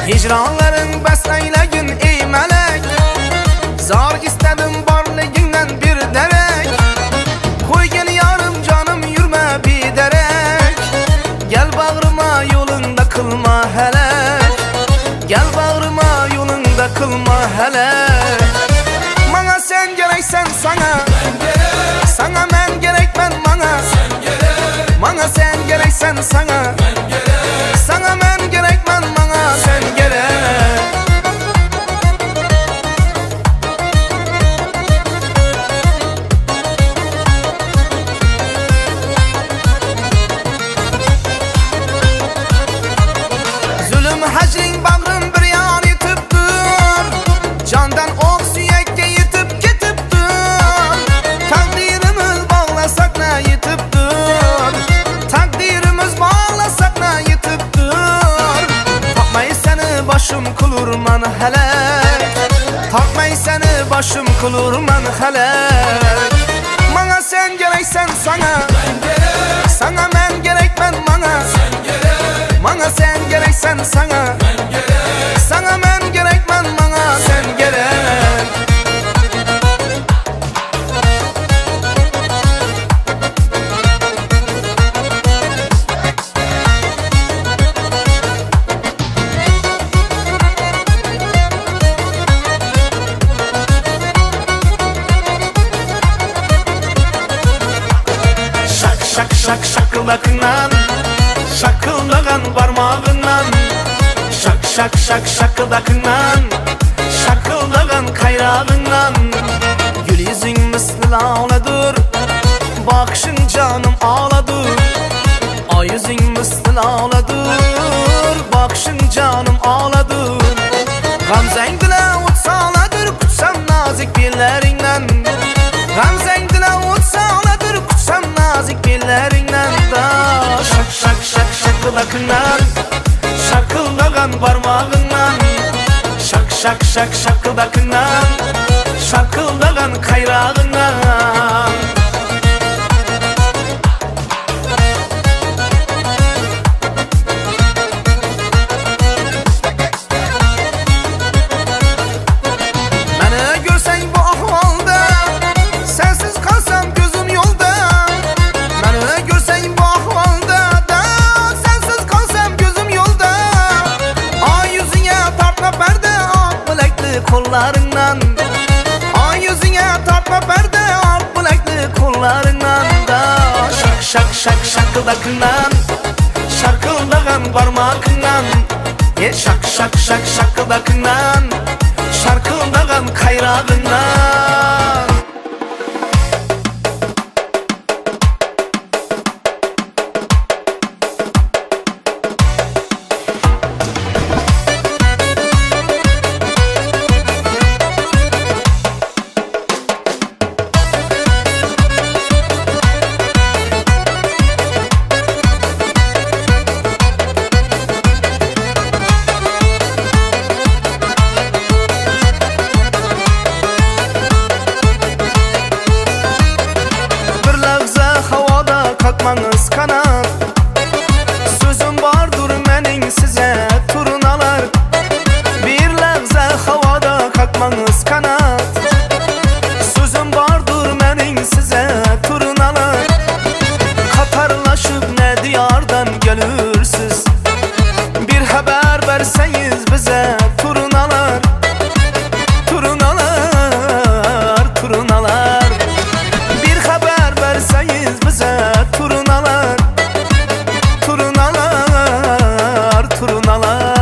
Hicranların besleylagin ey melek. Zar istedim barliginden bir derek. Koygin yarım canım yürme bir derek. Gel bağrıma yolunda kılma helek. Gel bağrıma yolunda kılma helek. Bana sen gereksen sana, sana men gerekmen bana. Bana sen gereksen sana, sana men gerekmen bana sen gerek. Zulüm hacrin bağrım bir yan yitiptir. Candan ok süyekke yitip ketiptir. Takdirimiz bağlasak ne yitiptir. Takdirimiz bağlasak ne yitiptir. Takmay seni başım kulurman helek. Takmay seni başım kulurman helek. Bana sen gereksen sana, sana men gerekmen bana. Bana sen gereksen sana, sana men gerekmen bana sen gerek. Şak şak şak şakıldakından, şakıldagan parmağından. Şak şak şak şakıldakından, şakıldagan kayrağından. Gül yüzün misli ağladır, bakışın canım ağladır. Ay yüzün misli ağladır, bakışın canım ağladır. Gamzen dile utsaladır, kutsam nazik billerinden. Gamzen dile utsaladır, kutsam nazik billerinden da. Şak şak şak şakıldakından, şakıldagan parmağından. Şak şak şak şakıldakından, şakıldagan kayrağından. Beni görsen bu ahvalda, sensiz kalsam gözüm yolda. Beni görsen bu ahvalda da, sensiz kalsam gözüm yolda. Ay yüzüne tartma perde ak bilekli kollarından. Ay yüzüne tartma perde ak bilekli kollarından da. Şak şak şak şakıldakından, şarkıldagan parmağından. Şak şak şak şakıldakından, şarkıldagan kayrağından. Kalkmanız kanat, sözüm vardır menin size turnalar. Bir lahza havada kalkmanız kanat, sözüm vardır menin size turnalar. Katarlaşıp ne diyardan gelirsiz, bir haber verseniz bize turnalar. Turnalar, turnalar, bir haber verseniz bize. Turunalar, turunalar.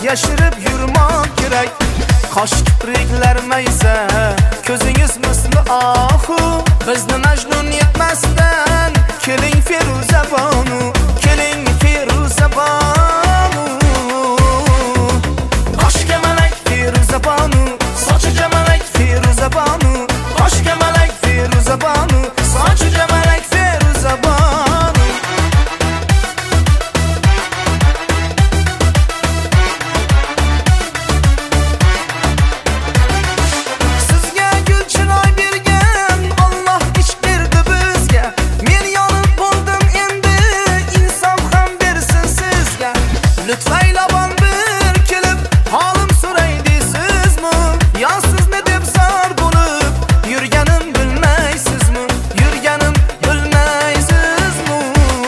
yashirib yurmoq kerak. Qosh kipriklar maysa, ko'zingiz misli ohu. Bizni Majnun yetmasdan keling Feruza bonu, keling Feruza bonu. Qoshga malak Feruza bonu, sochiga malak Feruza bonu. Qoshga malak Feruza bonu, sochiga malak Feruza bonu. Sizga gul chiroy bergan Alloh ish berdi bizga. Men yonib bo'ldim endi, insof ham bersin sizga. Lutfaylaban bir kelib holim so'ray deysizmi? Yo sizni deb zor bo'lib yurganim bilmaysizmi? Yurganim bilmaysizmi?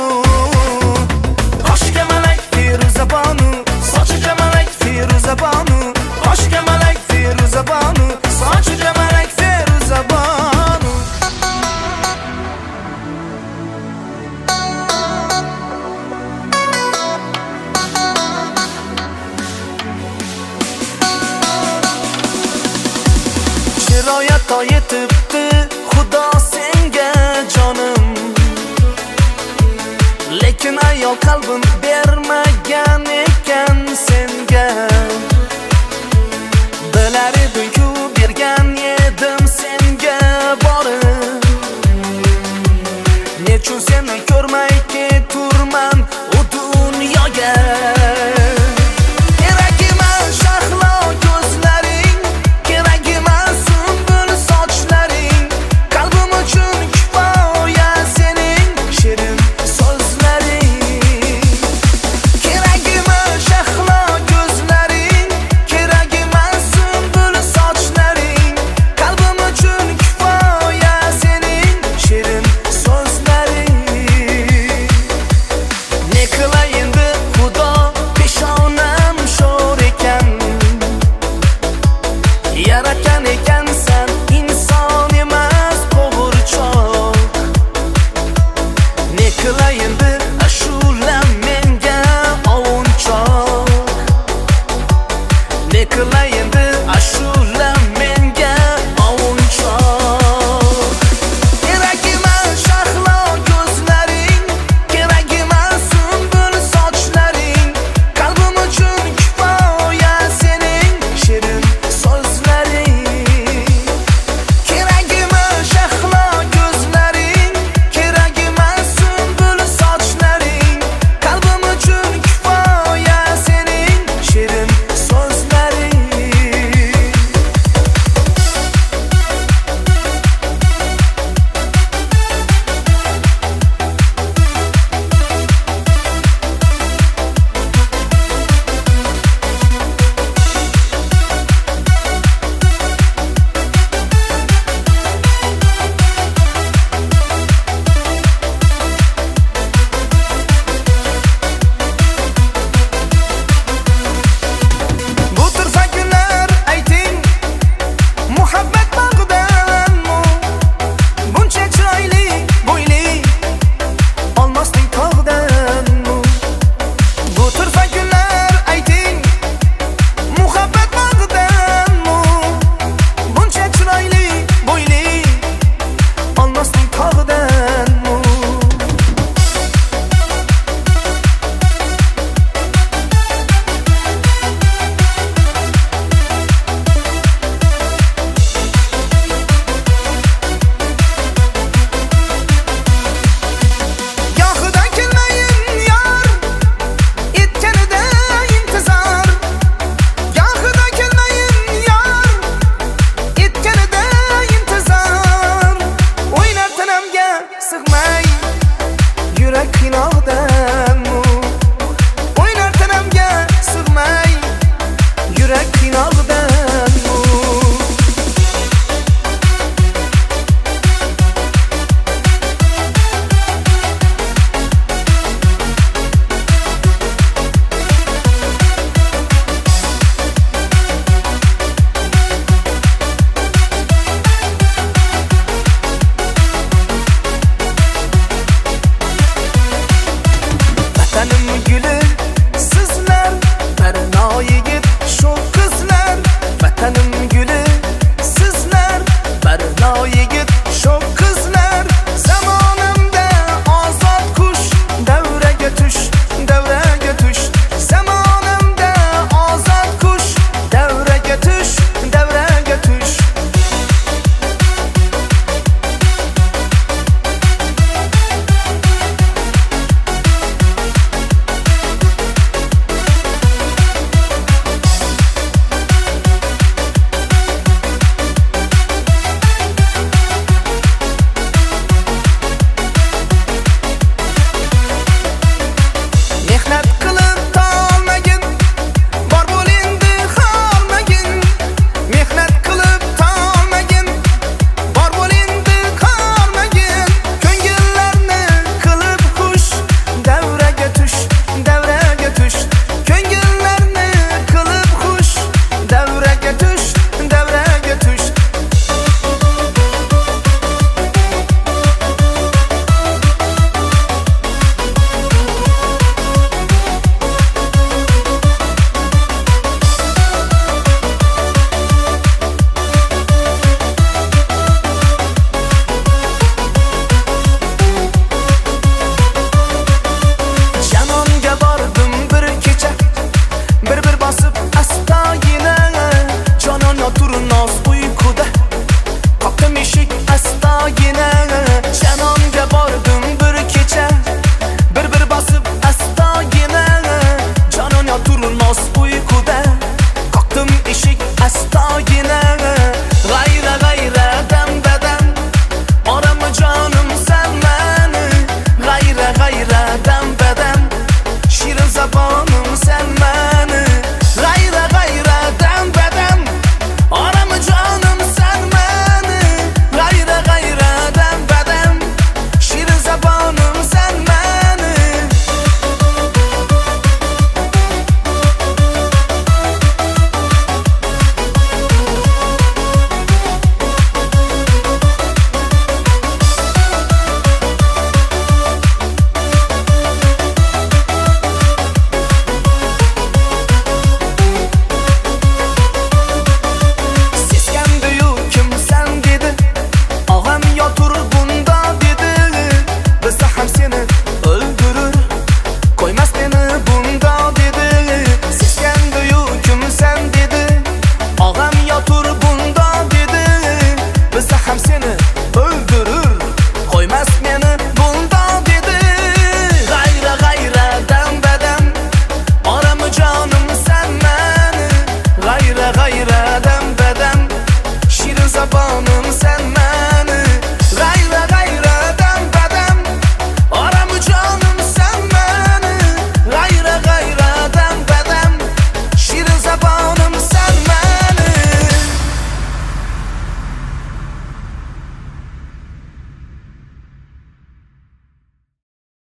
Qoshga malak Feruza bonu, sochiga malak Feruza bonu. Qoshga malak Feruza bonu, sochiga malak Feruza bonu. Shiroyat yetibdi Xudo senga jonim, lekin ayol qalbim bermagan